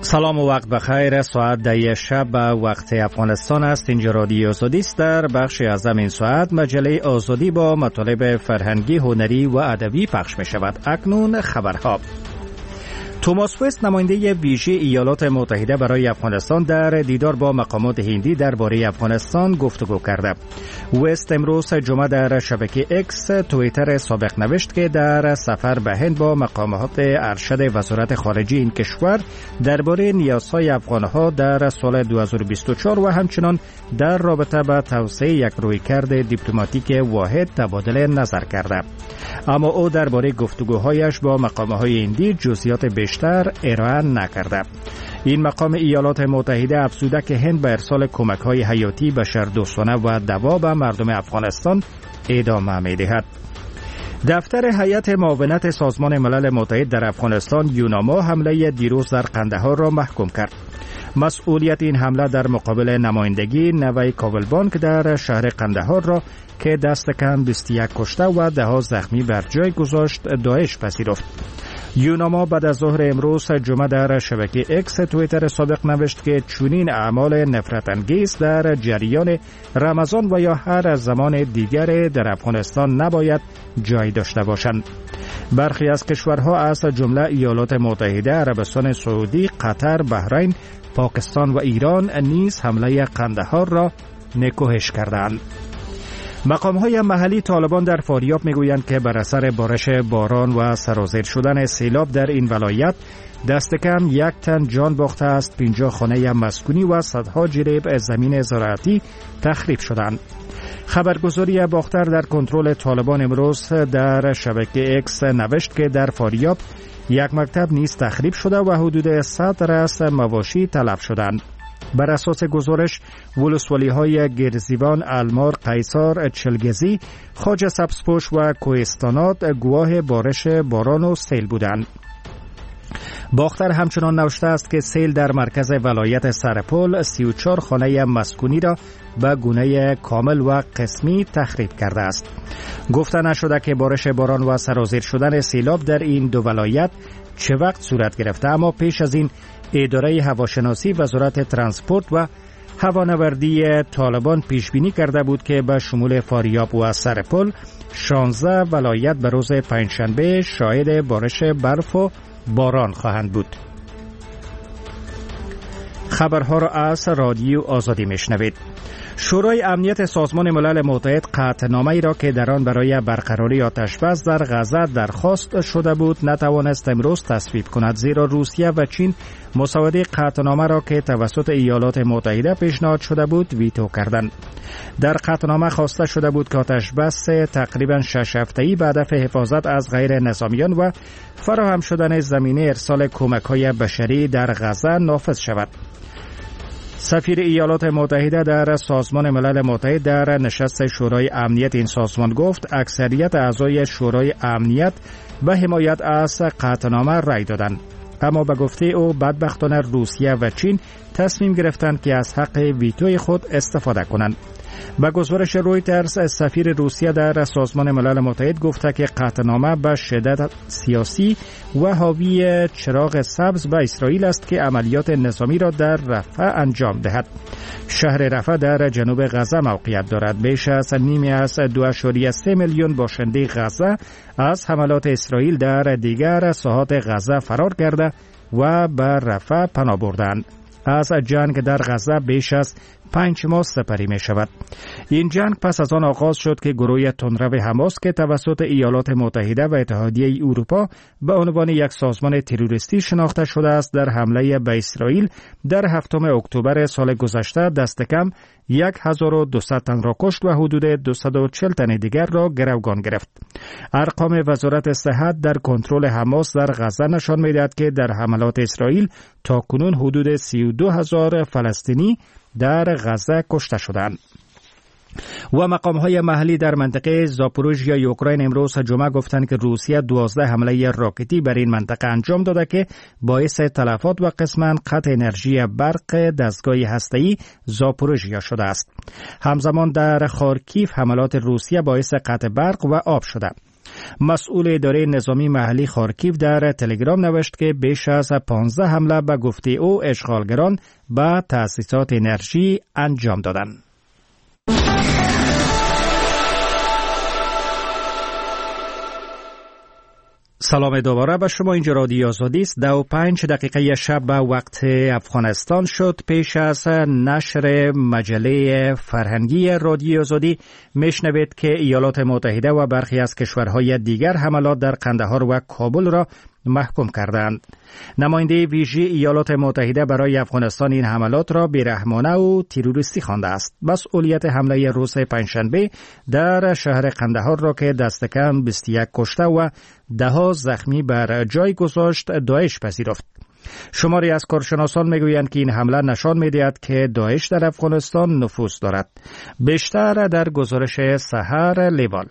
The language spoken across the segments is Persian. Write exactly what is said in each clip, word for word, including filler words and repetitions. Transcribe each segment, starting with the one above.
سلام و وقت بخیر. ساعت ده شب وقت افغانستان است. اینجا رادیو آزادی است. در بخشی از این ساعت مجله آزادی با مطالب فرهنگی، هنری و ادبی پخش می شود. اکنون خبرها. توماس وست، نماینده ویژه ایالات متحده برای افغانستان، در دیدار با مقامات هندی درباره افغانستان گفتگو کرده. وست امروز جمعه در شبکه اکس توییتر سابق نوشت که در سفر به هند با مقامات ارشد وزارت خارجه این کشور درباره نیازهای افغانها در سال دو هزار و بیست و چهار و همچنان در رابطه با توسعه یک رویکرد دیپلماتیک واحد تبادل نظر کرده. اما او درباره گفتگوهایش با مقامهای هندی جزئیات بیشتر ارائه نکرده. این مقام ایالات متحده افزوده که هند به ارسال کمک‌های حیاتی بشردوستانه و دوا به مردم افغانستان ادامه می‌دهد. دفتر هیئت معاونت سازمان ملل متحد در افغانستان یوناما حمله دیروز در قندهار را محکوم کرد. مسئولیت این حمله در مقابل نمایندگی نوی کاولبانک در شهر قندهار را که دست کم بیست و یک کشته و ده ها زخمی بر جای گذاشت داعش پذیرفت. یوناما بعد از ظهر امروز جمعه در شبکه اکس توییتر سابق نوشت که چنین اعمال نفرت انگیز در جریان رمضان و یا هر زمان دیگر در افغانستان نباید جای داشته باشند. برخی از کشورها از جمله ایالات متحده، عربستان سعودی، قطر، بحرین، پاکستان و ایران نیز حمله قندهار را نکوهش کردند. مقام‌های محلی طالبان در فاریاب میگویند که بر اثر بارش باران و سرازیر شدن سیلاب در این ولایت دست کم یک تن جان باخته است، پنجاه خانه مسکونی و صدها جریب زمین زراعتی تخریب شدند. خبرگزاری باختر در کنترل طالبان امروز در شبکه اکس نوشت که در فاریاب یک مکتب نیز تخریب شده و حدود صد رأس مواشی تلف شدند. بر اساس گزارش، ولسوالی های گرزیوان، المار، قیصار، چلگزی، خواجه سبزپوش و کوهستانات گواه بارش باران و سیل بودند. باختر همچنان نوشته است که سیل در مرکز ولایت سرپل سی و چهار خانه مسکونی را به گونه کامل و قسمی تخریب کرده است. گفته نشده که بارش باران و سرازیر شدن سیلاب در این دو ولایت چه وقت صورت گرفته، اما پیش از این اداره هواشناسی وزارت ترانسپورت و هوانوردی طالبان پیش بینی کرده بود که به شمول فاریاب و سرپل شانزده ولایت به روز پنجشنبه شاهد بارش برف و باران خواهند بود. خبرها را از رادیو آزادی میشنوید. شورای امنیت سازمان ملل متحد قطعنامه‌ای را که در آن برای برقراری آتش‌بس در غزه درخواست شده بود نتوانست امروز تصویب کند، زیرا روسیه و چین مسوده قطعنامه را که توسط ایالات متحده پیشنهاد شده بود ویتو کردند. در قطعنامه خواسته شده بود که آتش‌بس تقریباً شش هفته‌ای به هدف حفاظت از غیر نظامیان و فراهم شدن زمینه ارسال کمک‌های بشری در غزه نافذ شود. سفیر ایالات متحده در سازمان ملل متحد در نشست شورای امنیت این سازمان گفت اکثریت اعضای شورای امنیت به حمایت از قطعنامه رای دادند، اما به گفته او بدبختانه روسیه و چین تصمیم گرفتند که از حق ویتوی خود استفاده کنند. به گزارش رویترز، سفیر روسیه در سازمان ملل متحد گفته که قطعنامه به شدت سیاسی و حاوی چراغ سبز به اسرائیل است که عملیات نظامی را در رفح انجام دهد. شهر رفح در جنوب غزه موقعیت دارد. بیش از نیمی از دو ممیز سه میلیون باشنده غزه از حملات اسرائیل در دیگر ساحات غزه فرار کرده و به رفح پناه بردند. از جنگ در غزه بیش از پنج ماه سپری می شود. این جنگ پس از آن آغاز شد که گروه تندرو حماس که توسط ایالات متحده و اتحادیه اروپا به عنوان یک سازمان تروریستی شناخته شده است، در حمله به اسرائیل در هفتم اکتبر سال گذشته دست کم هزار و دویست تن را کشت و حدود دویست و چهل تن دیگر را گروگان گرفت. ارقام وزارت صحت در کنترل حماس در غزه نشان می‌دهد که در حملات اسرائیل تاکنون حدود سی و دو هزار فلسطینی در غزه کشته شدند. و مقام‌های محلی در منطقه زاپوروژیا اوکراین امروز جمعه گفتند که روسیه دوازده حمله راکتی بر این منطقه انجام داده که باعث تلفات و قسماً قطع انرژی برق دستگاه هسته‌ای زاپوروژیا شده است. همزمان در خارکیف حملات روسیه باعث قطع برق و آب شده. مسئول اداره نظامی محلی خارکیو در تلگرام نوشت که بیش از پانزده حمله به گفته او اشغالگران به تأسیسات انرژی انجام دادند. سلام دوباره به شما. اینجا رادیو آزادی است. دو و پنج دقیقه شب به وقت افغانستان شد. پیش از نشر مجله فرهنگی رادیو آزادی میشنوید که ایالات متحده و برخی از کشورهای دیگر حملات در قندهار و کابل را محکوم کردند. نماینده ویژه ایالات متحده برای افغانستان این حملات را بیرحمانه و تروریستی خوانده است. مسئولیت حمله روز پنجشنبه در شهر قندهار را که دست کم بیست و یک کشته و ده ها زخمی بر جای گذاشت داعش پذیرفت. شماری از کارشناسان میگویند که این حمله نشان میدهد که داعش در افغانستان نفوذ دارد. بیشتر در گزارش سحر لیوال.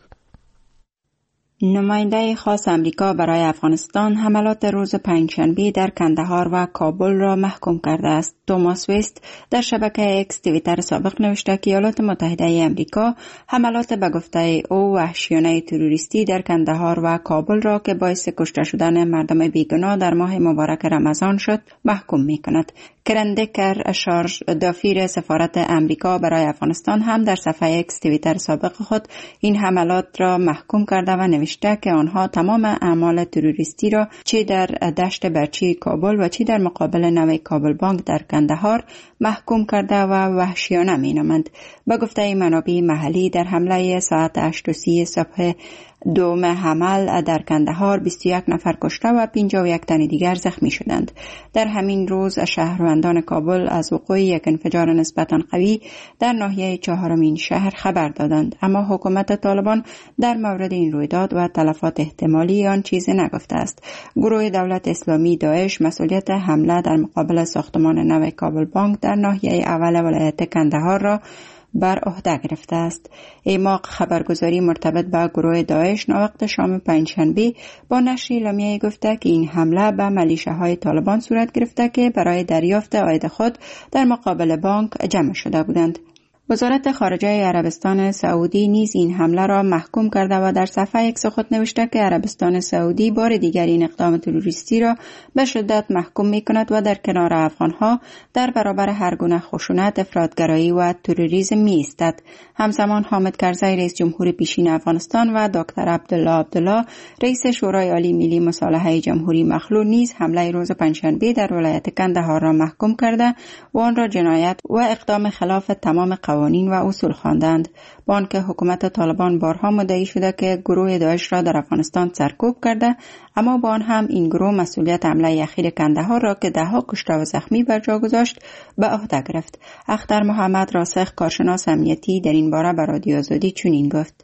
نماینده خاص امریکا برای افغانستان حملات روز پنجشنبه در کندهار و کابل را محکوم کرده است. توماس ویست در شبکه اکس توییتر سابق نوشته که ایالات متحده امریکا حملات به گفته او وحشیانه تروریستی در کندهار و کابل را که باعث کشته شدن مردم بیگناه در ماه مبارک رمضان شد محکوم می کند. کرن دکر شارژ دافیر سفارت امریکا برای افغانستان هم در صفحه اکس توییتر سابق خود این حملات را محکوم کرده و نوشته که آنها تمام اعمال تروریستی را چه در دشت برچی کابل و چه در مقابل نوه کابل بانک در کندهار محکوم کرده و وحشیانه می نامند. به گفته منابع محلی در حمله ساعت هشت و سی صبح دوم حمل در کندهار بیست و یک نفر کشته و پنجاه و یک تن دیگر زخمی شدند. در همین روز شهروندان کابل از وقوع یک انفجار نسبتاً قوی در ناحیه چهارمین شهر خبر دادند، اما حکومت طالبان در مورد این رویداد و تلفات احتمالی آن چیزی نگفته است. گروه دولت اسلامی داعش مسئولیت حمله در مقابل ساختمان نو کابل بانک در ناحیه اول ولایت کندهار را بر عهده گرفته است. ایماق خبرگزاری مرتبط به گروه داعش ناوقت شام پنجشنبه با نشر اعلامیه گفته که این حمله به میلیشیاهای طالبان صورت گرفته که برای دریافت عاید خود در مقابل بانک جمع شده بودند. وزارت خارجه عربستان سعودی نیز این حمله را محکوم کرده و در صفحه اکس خود نوشته که عربستان سعودی بار دیگر این اقدام تروریستی را به شدت محکوم می کند و در کنار افغانها در برابر هر گونه خشونت، افراطگرایی و تروریسم می ایستد. همزمان حامد کرزی رئیس جمهور پیشین افغانستان و دکتر عبدالله عبدالله رئیس شورای عالی ملی مصالحه جمهوری مخلوع نیز حمله روز پنجشنبه در ولایت کندهار را محکوم کرده و آن را جنایت و اقدام خلاف تمام قوانین و اصول خواندند. با آنکه حکومت طالبان بارها مدعی شده که گروه داعش را در افغانستان سرکوب کرده، اما با آن هم این گروه مسئولیت حمله اخیر کندهار را که دهها کشته و زخمی بر جا گذاشت به عهده گرفت. اختر محمد راسخ کارشناس امنیتی در این باره به رادیو آزادی چنین گفت: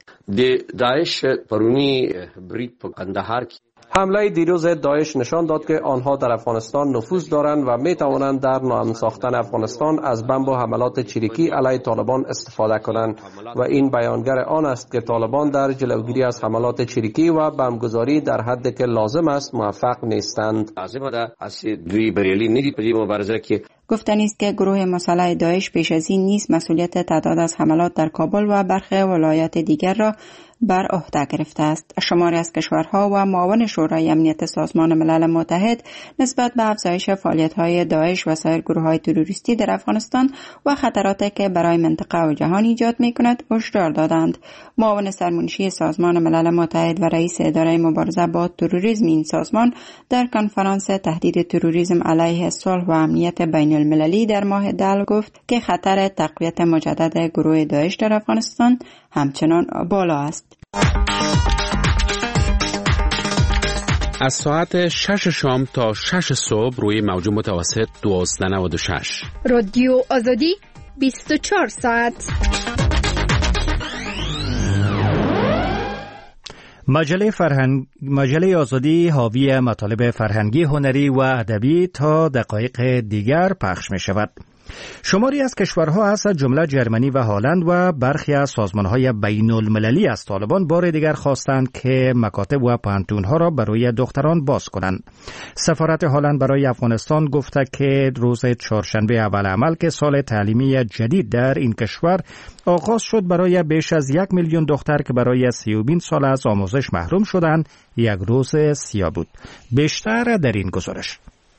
داعش پرونی برید په کندهار حمله دیروز داعش نشان داد که آنها در افغانستان نفوذ دارند و می توانند در ناامن ساختن افغانستان از بمب و حملات چریکی علیه طالبان استفاده کنند و این بیانگر آن است که طالبان در جلوگیری از حملات چریکی و بمبگذاری در حدی که لازم است موفق نیستند. گفتنی است که گروه مسلح داعش پیش از این نیز مسئولیت تعداد از حملات در کابل و برخی ولایات دیگر را بر عهده گرفته است. شماری از کشورها و معاون شورای امنیت سازمان ملل متحد نسبت به افزایش فعالیت‌های داعش و سایر گروه‌های تروریستی در افغانستان و خطراتی که برای منطقه و جهان ایجاد می‌کند هشدار دادند. معاون سرمنشی سازمان ملل متحد و رئیس اداره مبارزه با تروریسم این سازمان در کنفرانس تهدید تروریسم علیه صلح و امنیت بین المللی در ماه دل گفت که خطر تقویت مجدد گروه داعش در افغانستان همچنان بالا است. از ساعت شش شام تا شش صبح روی موج متوسط دویست و نود و شش رادیو آزادی بیست و چهار ساعت. مجله فرهنگ مجله آزادی حاوی مطالب فرهنگی، هنری و ادبی تا دقایق دیگر پخش می شود. شماری از کشورها از جمله جرمنی و هلند و برخی از سازمان‌های بین‌المللی از طالبان بار دیگر خواستند که مکاتب و پانتون‌ها را برای دختران باز کنند. سفارت هلند برای افغانستان گفته که روز چهارشنبه اول عمل که سال تعلیمی جدید در این کشور آغاز شد برای بیش از یک میلیون دختر که برای سیومین سال از آموزش محروم شدند یک روز سیاه بود. بیشتر در این گزارش.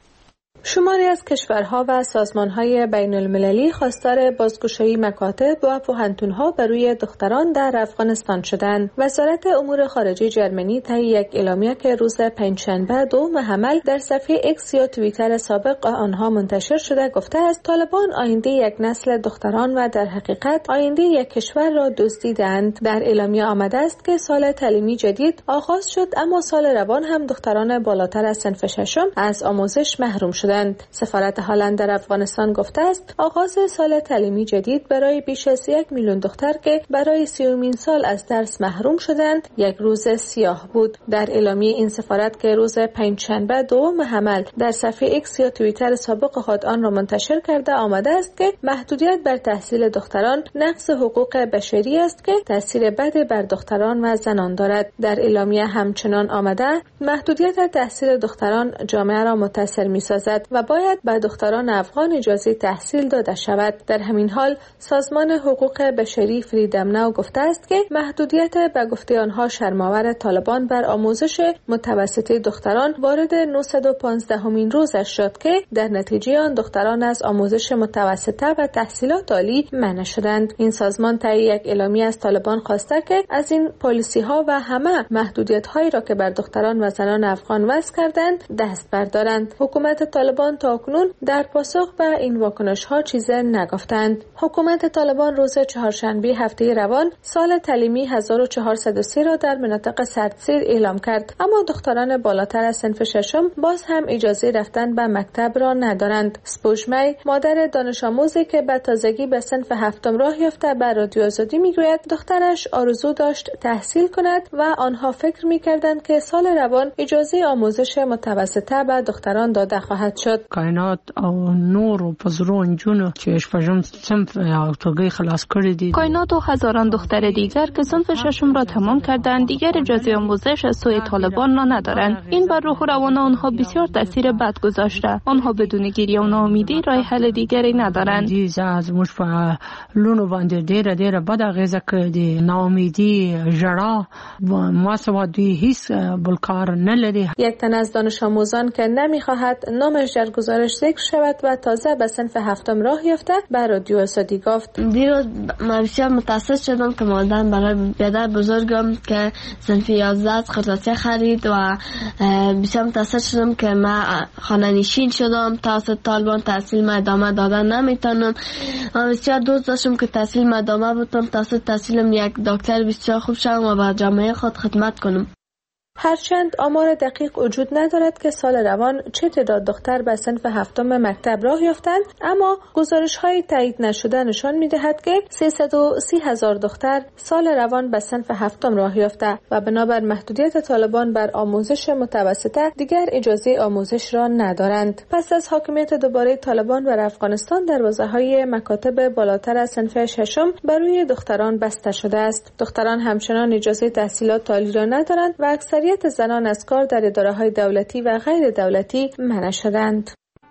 شماری از کشورها و سازمان‌های بین‌المللی خواستار بازگشایی مکاتب و پوهنتون‌ها برای دختران در افغانستان شدند. وزارت امور خارجه جرمنی طی یک اعلامیه که روز پنجشنبه دوم حمل در صفحه ایکس یا توییتر سابق آنها منتشر شده گفته است طالبان آینده یک نسل دختران و در حقیقت آینده یک کشور را دزدیدند. در اعلامیه آمده است که سال تعلیمی جدید آغاز شد اما سال روان هم دختران بالاتر از صنف ششم از آموزش محروم شدند. سفارت هلند در افغانستان گفته است آغاز سال تعلیمی جدید برای بیش از یک میلیون دختر که برای سیومین سال از درس محروم شدند یک روز سیاه بود. در اعلامیه این سفارت که روز پنجشنبه دوم حمل در صفحه ایکس یا توییتر سابق خود آن را منتشر کرده آمده است که محدودیت بر تحصیل دختران نقض حقوق بشری است که تاثیر بد بر دختران و زنان دارد. در اعلامیه همچنان آمده محدودیت تحصیل دختران جامعه را متاثر می‌سازد و باید به دختران افغان اجازه تحصیل داده شود. در همین حال سازمان حقوق بشری فریدم ناو گفته است که محدودیت به گفته آنها شرم‌آور طالبان بر آموزش متوسطه دختران وارد نهصد و پانزده همین روزش شد که در نتیجه آن دختران از آموزش متوسطه و تحصیلات عالی منع شدند. این سازمان طی یک اعلامیه از طالبان خواسته که از این پالیسی‌ها و همه محدودیت‌هایی را که بر دختران و زنان افغان وضع کردند دست بردارند. حکومت طالبان تاکنون در پاسخ به این واکنش‌ها چیزی نگفتند. حکومت طالبان روز چهارشنبه هفته روان سال تعلیمی هزار و چهارصد و سه را در مناطق سردسیر اعلام کرد اما دختران بالاتر از صنف ششم باز هم اجازه رفتن به مکتب را ندارند. سپوشمی مادر دانش آموزی که به تازگی به صنف هفتم راه یافته به رادیو آزادی میگوید دخترش آرزو داشت تحصیل کند و آنها فکر می‌کردند که سال روان اجازه آموزش متوسطه به دختران داده خواهد شد. کائنات او نور او پزرون جنو چې شپږم صنف او توګه خلاص کړی دي. کائنات و هزاران دختر دیگر که صنف ششم را تمام کردند دیگر اجازه آموزش از سوی طالبان را ندارند. این بر روح و روان آنها بسیار تاثیر بد گذاشته. آنها بدون گریه و ناامیدی راه حل دیگری ندارند. دې زموږ په لونو باندې ډېره ډېره بد اغیزه کړې. ناامیدی، ژړا و ما سوا دوی هیڅ بل کار نه لري. یک تن از دانش آموزان که نمیخواهد نامش در گزارش ذکر شود و تازه به صنف هفتم راه یافته به رادیو آزادی گفت دیروز من بسیار متاسف شدم که مادرم برای پدر بزرگم که صنف یازده خرطاسی خرید و بسیار متاسف شدم که من خانه نشین شدم. توسط طالبان تحصیل ما ادامه دادن نمیتونم. من بسیار دوست داشتم که تحصیل ما ادامه بتونم توسط تحصیلم یک دکتر بسیار خوب شدم و به جامعه خود خدمت کنم. هرچند آمار دقیق وجود ندارد که سال روان چه تعداد دختر به صنف هفتم مکتب راه یافتند اما گزارش‌های تایید نشده نشان می‌دهد که سیصد و سی هزار دختر سال روان به صنف هفتم راه یافته و بنابر محدودیت طالبان بر آموزش متوسطه دیگر اجازه آموزش را ندارند. پس از حاکمیت دوباره طالبان بر افغانستان دروازه‌های مکاتب بالاتر از صنف ششم برای دختران بسته شده است. دختران همچنان اجازه تحصیلات عالی را ندارند و اکثر زنان از کار در اداره‌های دولتی و غیر دولتی منع شدند.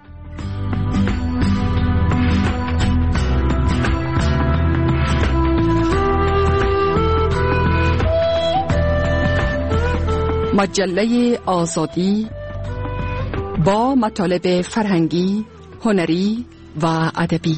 مجله آزادی با مطالب فرهنگی، هنری و ادبی.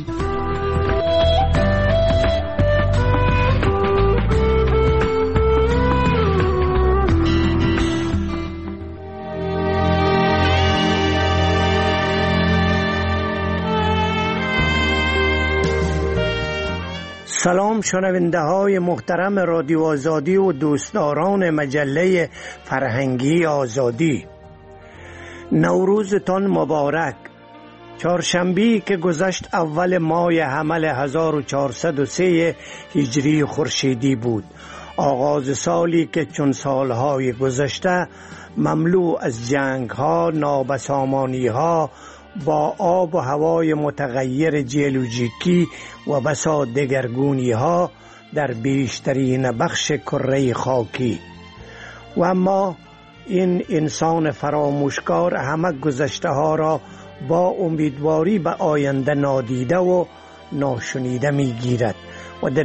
سلام شنونده های محترم رادیو آزادی و دوستداران مجله فرهنگی آزادی، نوروزتان مبارک. چهارشنبه که گذشت اول ماه حمل هزار و چهارصد و سه هجری خورشیدی بود. آغاز سالی که چون سالهای گذشته مملو از جنگ ها، نابسامانی ها، با آب و هوای متغیر ژئولوژیکی و بسا دگرگونی ها در بیشترین بخش کره خاکی. و اما این انسان فراموشکار همه گذشته ها را با امیدواری به آینده نادیده و ناشنیده می گیرد و